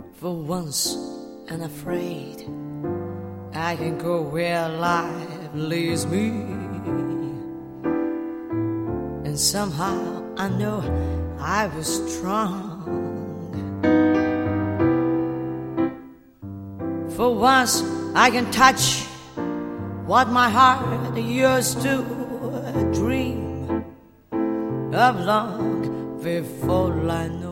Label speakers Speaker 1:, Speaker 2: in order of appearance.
Speaker 1: For once unafraid, I can go where life leads me. And somehow I know I was strong. For once I can touch what my heart used to dream of long before I know.